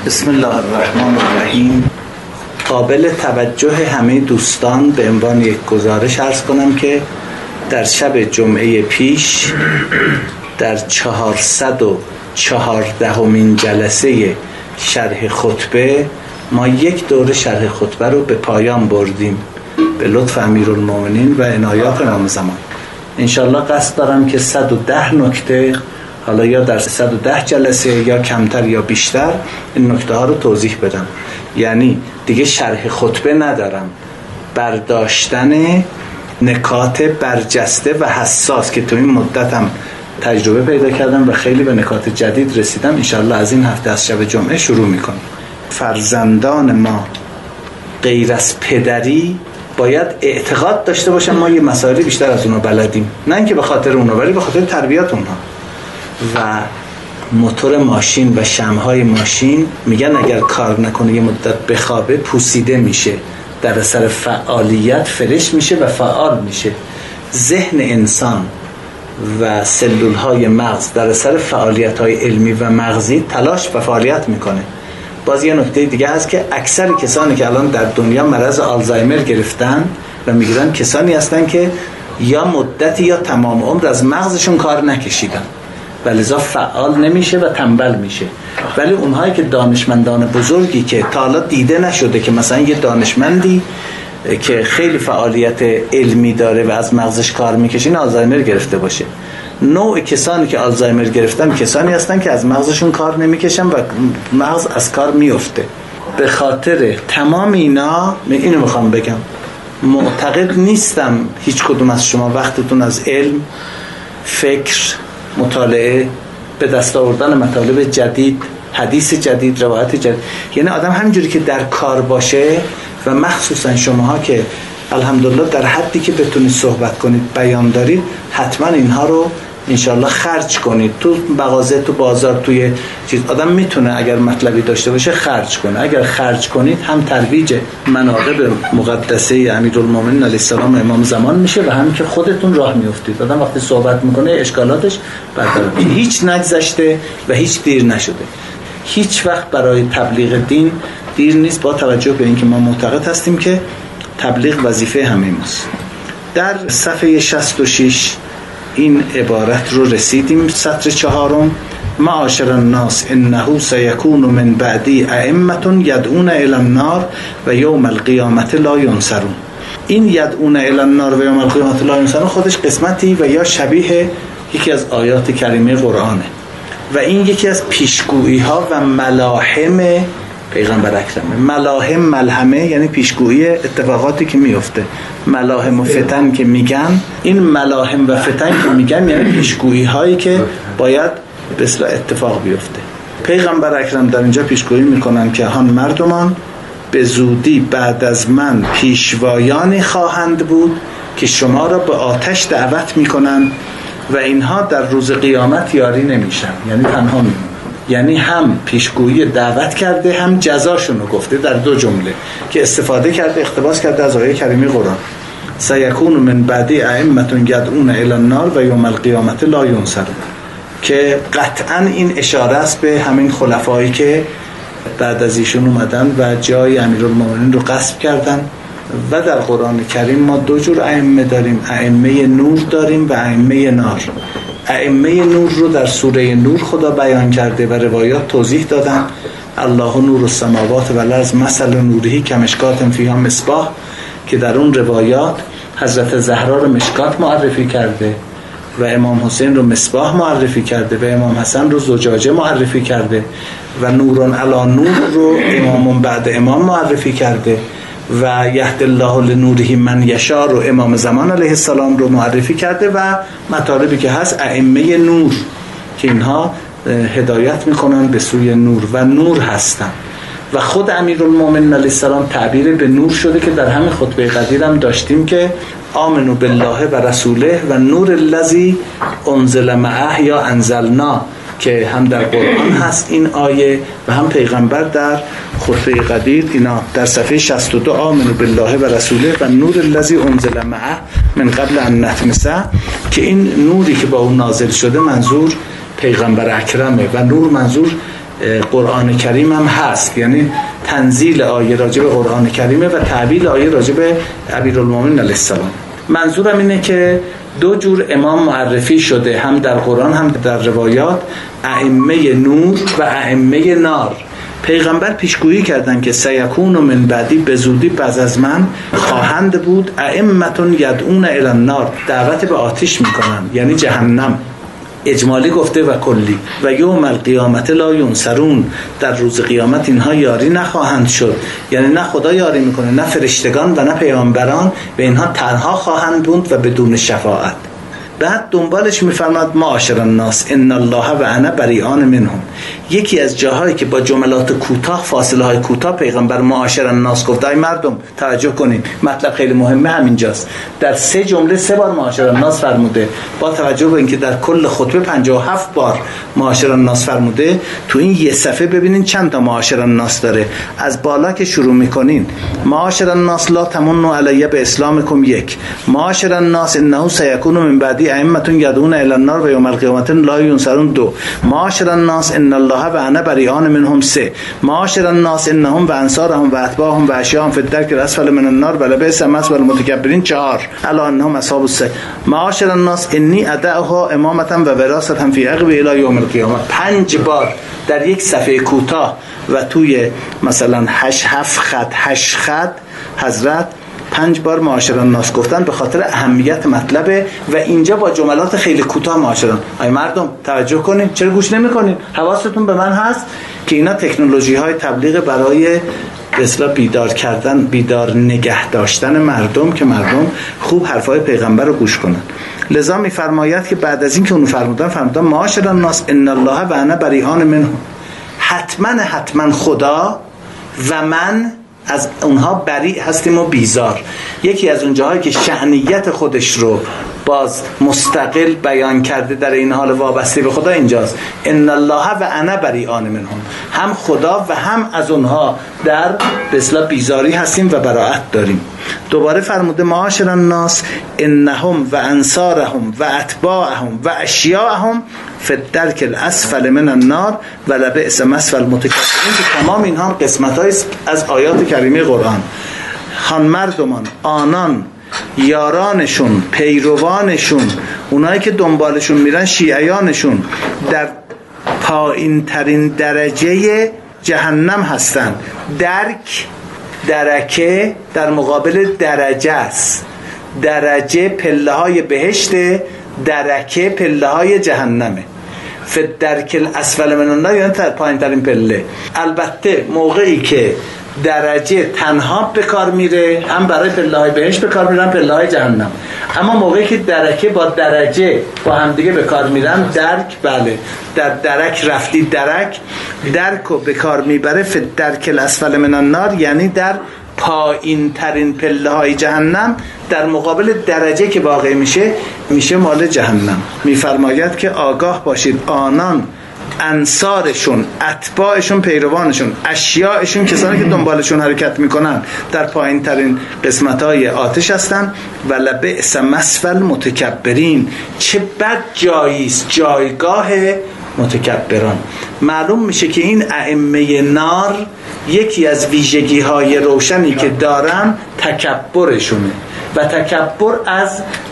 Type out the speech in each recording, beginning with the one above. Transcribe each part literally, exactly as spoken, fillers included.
بسم الله الرحمن الرحیم. قابل توجه همه دوستان به عنوان یک گزارش عرض کنم که در شب جمعه پیش در چهارصد و چهاردهمین جلسه شرح خطبه ما یک دوره شرح خطبه رو به پایان بردیم به لطف امیرالمومنین و عنایات امام زمان. انشالله قصد دارم که صد و ده نکته، حالا یا در صد و ده جلسه یا کمتر یا بیشتر، این نکته ها رو توضیح بدم. یعنی دیگه شرح خطبه ندارم، برداشتن نکات برجسته و حساس که تو این مدت هم تجربه پیدا کردم و خیلی به نکات جدید رسیدم. انشالله از این هفته از شب جمعه شروع میکنم. فرزندان ما غیر از پدری باید اعتقاد داشته باشن ما یه مسائلی بیشتر از اونا بلدیم، نه اینکه به خاطر اونا ولی به خاطر تربیت اونها. و موتور ماشین و شمعهای ماشین میگن اگر کار نکنه یه مدت بخوابه پوسیده میشه، در اثر فعالیت فرش میشه و فعال میشه. ذهن انسان و سلولهای مغز در اثر فعالیت‌های علمی و مغزی تلاش و فعالیت میکنه. باز یه نکته دیگه هست که اکثر کسانی که الان در دنیا مرض آلزایمر گرفتن و میگیرن کسانی هستن که یا مدتی یا تمام عمر از مغزشون کار نکشیدن و لذا فعال نمیشه و تنبل میشه. ولی اونهایی که دانشمندان بزرگی که تا حالا دیده نشده که مثلا یه دانشمندی که خیلی فعالیت علمی داره و از مغزش کار میکشه این آلزایمر گرفته باشه. نوع کسانی که آلزایمر گرفتن کسانی هستن که از مغزشون کار نمیکشن و مغز از کار میفته. به خاطر تمام اینا اینو میخوام بگم، معتقد نیستم هیچ کدوم از شما وقتتون از علم، فکر، مطالعه، به دست آوردن مطالب جدید، حدیث جدید، روایت جدید، یعنی آدم همینجوری که در کار باشه و مخصوصا شماها که الحمدلله در حدی که بتونید صحبت کنید بیان دارید، حتما اینها رو انشالله خرج کنید تو مغازه، تو بازار، توی چیز. آدم میتونه اگر مطلبی داشته باشه خرج کنه. اگر خرج کنید هم ترویج مناقب مقدسه امیرالمومنین علیه السلام امام زمان میشه و هم که خودتون راه میافتید. آدم وقتی صحبت میکنه اشکالاتش برطرف میشه. هیچ نگذشته و هیچ دیر نشده. هیچ وقت برای تبلیغ دین دیر نیست، با توجه به اینکه ما معتقد هستیم که تبلیغ وظیفه همه ماست. در صفحه شصت و شش این عبارت رو رسیدیم، سطر چهارم: معاشر الناس انه سیکون من بعدی ائمه یدعون الی النار و یوم القیامت لا ینصرون. این یدعون الی النار و یوم القیامت لا ینصرون خودش قسمتی و یا شبیه یکی از آیات کریمه قرآنه و این یکی از پیشگویی ها و ملاحم پیغمبر اکرمه. ملاحم، ملحمه یعنی پیشگویی اتفاقاتی که میفته. ملاحم و فتن که میگن، این ملاحم و فتن که میگن یعنی پیشگویی هایی که باید به اصطلاح اتفاق بیفته. پیغمبر اکرم در اینجا پیشگویی میکنن که هان مردمان به زودی بعد از من پیشوایانی خواهند بود که شما را به آتش دعوت میکنن و اینها در روز قیامت یاری نمیشن، یعنی تنها میمونن. یعنی هم پیشگویی دعوت کرده هم جزاشونو گفته در دو جمله که استفاده کرده، اقتباس کرده از آیه کریمه قرآن: سیکون من بعدی ائمه یدعون الی النار و یوم القیامت لا ینصرون، که قطعا این اشاره است به همین خلفایی که بعد از ایشون اومدن و جای امیرالمومنین رو غصب کردن. و در قرآن کریم ما دو جور ائمه داریم، ائمه نور داریم و ائمه نار. ائمه نور رو در سوره نور خدا بیان کرده و روایات توضیح دادن: الله نور السماوات و الارض مثل نوره کمشکات فیها مصباح، که در اون روایات حضرت زهرا رو مشکات معرفی کرده و امام حسین رو مصباح معرفی کرده و امام حسن رو زجاجه معرفی کرده و نورون علی نور رو امام بعد امام معرفی کرده و یهد الله لنوره من یشاء رو امام زمان علیه السلام رو معرفی کرده و مطالبی که هست ائمه نور که اینها هدایت میکنن به سوی نور و نور هستن. و خود امیرالمومنین علیه السلام تعبیر به نور شده که در همین خطبه قدیر هم داشتیم که آمنو بالله و رسوله و نور الذی انزل معه یا انزلنا، که هم در قرآن هست این آیه و هم پیغمبر در خطبه قدیر اینا در صفحه شصت و دو: آمنو بالله و رسوله و نور الذی انزل معه من قبل ان نطمسه، که این نوری که با اون نازل شده منظور پیغمبر اکرمه و نور منظور قرآن کریم هم هست، یعنی تنزیل آیه راجع به قرآن کریمه و تعبیل آیه راجع به امیرالمومنین علیه السلام. منظورم اینه که دو جور امام معرفی شده، هم در قرآن هم در روایات، ائمه نور و ائمه نار. پیغمبر پیشگویی کردن که سیکون من بعدی، به زودی بعد از من خواهند بود ائمه یدعون الی النار، دعوت به آتش میکنن، یعنی جهنم. اجمالی گفته و کلی. و یوم القیامت لا ینصرون، در روز قیامت اینها یاری نخواهند شد، یعنی نه خدا یاری میکنه، نه فرشتگان و نه پیامبران، به اینها تنها خواهند بود و بدون شفاعت. بعد دنبالش میفرماد معاشر الناس ان الله و انا بریئان منهم. یکی از جاهایی که با جملات کوتاه، فاصله های کوتاه پیغمبر معاشر الناس گفت. ای مردم توجه کنین، مطلب خیلی مهمه همینجاست. در سه جمله سه بار معاشر الناس فرموده. با توجه به اینکه در کل خطبه پنجاه و هفت بار معاشر الناس فرموده، تو این یه صفحه ببینین چند تا معاشر الناس داره. از بالا که شروع میکنین، معاشر الناس لا تمنوا علی باسلامکم، یک. معاشر الناس انه سیکون من بعدی ائمه یدعون الی النار و یوم القیامت لا ینصرون، دو. معاشر الناس ان الله و انا بریئان منهم، سه. معاشر الناس انهم و انصارهم و اتباعهم و اشیاءهم فی الدرک الاسفل من النار و لبئس مثوى المتکبرین، چهار. الا انهم اصحاب السعیر. معاشر الناس انی ادعها امامه و وراثه فی عقبی الی یوم القیامه. پنج بار در یک صفحه کوتاه و توی مثلا هشت هفت خط هشت خط حضرت پنج بار معاشر الناس گفتن، به خاطر اهمیت مطلبه و اینجا با جملات خیلی کوتاه معاشران. ای مردم توجه کنین، چرا گوش نمی‌کنین؟ حواستون به من هست که اینا تکنولوژی های تبلیغ برای به اصطلاح بیدار کردن، بیدار نگه داشتن مردم، که مردم خوب حرفای پیغمبر رو گوش کنن. لذا می‌فرماید که بعد از این که اونو فرمودن فرمودن معاشر الناس ان الله و انا بریئان منهم، حتما حتما خدا و من از اونها بری هستیم و بیزار. یکی از اون جاهایی که شأنیت خودش رو باز مستقل بیان کرده در این حال وابسته به خدا اینجاست. ان الله و انا بریئان منهم، هم خدا و هم از اونها در به اصطلاح بیزاری هستیم و براءت داریم. دوباره فرموده معاشر الناس انهم و انصارهم و اتباعهم و اشیاءهم فی الدرک الاسفل من النار و لبئس مثوى المتکبرین. تمام اینها قسمت‌های از آیات کریمه قرآن. خان مردمان، آنان، یارانشون، پیروانشون، اونایی که دنبالشون میرن، شیعیانشون، در پایین ترین درجه جهنم هستن. درک، درکه در مقابل درجه است. درجه پله های بهشته، درکه پله های جهنمه. فدرک الاسفل من النار یعنی در پایین ترین پله. البته موقعی که درجه تنها به کار میره، هم برای پله های بهشت به کار میرن، پله های جهنم. اما موقعی که درکه با درجه با همدیگه به کار میرن، درک، بله در درک رفتی، درک درکو به کار میبره. فدرک الاسفل من النار یعنی در پایین ترین پله های جهنم، در مقابل درجه که واقع میشه میشه مال جهنم. میفرماید که آگاه باشید، آنان، انصارشون، اتباعشون، پیروانشون، اشیاءشون، کسانی که دنبالشون حرکت میکنن، در پایین ترین قسمت های آتش هستن. و لبئس مثوى المتکبرین، چه بد جاییست جایگاه متکبران. معلوم میشه که این ائمه نار یکی از ویژگی های روشنی که دارن تکبرشونه و تکبر از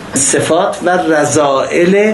صفات و رذائل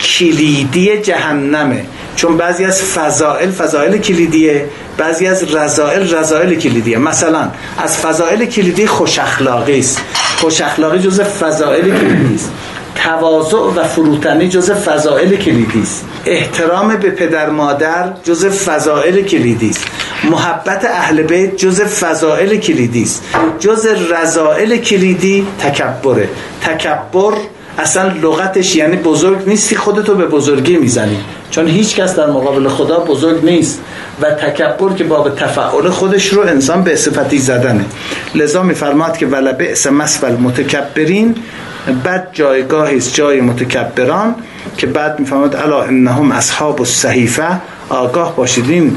کلیدی جهنمه. چون بعضی از فضائل فضائل کلیدیه، بعضی از رذائل رذائل کلیدیه. مثلا از فضائل کلیدی خوش اخلاقی است. خوش اخلاقی جزء فضائل کلیدی است. تواضع و فروتنی جزء فضائل کلیدی است. احترام به پدر مادر جزء فضائل کلیدی است. محبت اهل بیت جزء فضائل کلیدی است. جزء رذائل کلیدی تکبره. تکبر اصلا لغتش یعنی بزرگ نیستی، خودتو به بزرگی میزنی، چون هیچ کس در مقابل خدا بزرگ نیست. و تکبر که باب تفعول خودش رو انسان به صفتی زدنه. لذا میفرماد که ولبئس مثوى المتکبرین، بد جایگاهی است جای متکبران. که بعد میفرماد الا انهم اصحاب الصحیفه، آگاه باشید این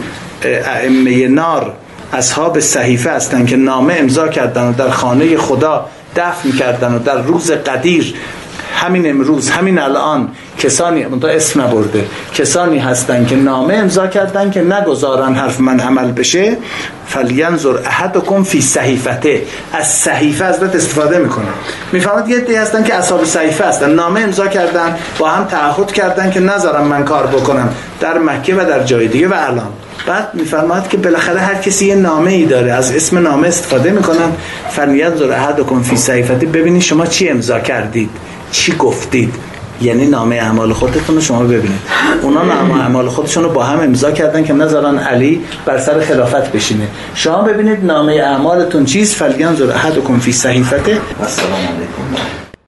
ائمه نار اصحاب صحیفه هستن که نامه امضا کردن و در خانه خدا دفن کردن و در روز قدیر همین امروز همین الان کسانی منتها اسم نبرده کسانی هستن که نامه امضا کردن که نگذارن حرف من عمل بشه، فلینظر احدکم فی صحیفته. از صحیفه حضرت استفاده میکنه. میفهمید یه عده‌ای هستن که اصحاب صحیفه هستن، نامه امضا کردن، با هم تعهد کردن که نذارم من کار بکنم در مکه و در جای دیگه و الان بعد میفرماد که بالاخره هر کسی یه نامه ای داره، از اسم نامه استفاده میکنن. فلینظر احدکم فی صحیفته، ببینید شما چی امضا کردید، چی گفتید. یعنی نامه اعمال خودتون رو شما ببینید. اونا نامه اعمال خودشون رو با هم امضا کردن که نذارن علی بر سر خلافت بشینه. شما ببینید نامه اعمالتون چیست. فلینظر احدکم فی صحیفته. السلام علیکم.